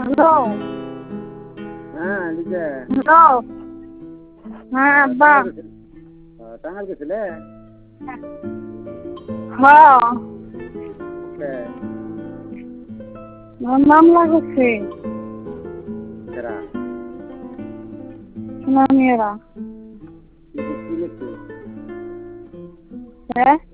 Hello. হ্যাঁ লিখে hello. হ্যাঁ আব্বা। টাঙ্গাল গেছিলে? হ্যাঁ কে আমার মামলা করছে কেরা? সুনামিয়ারা। কি লিখছি? হ্যাঁ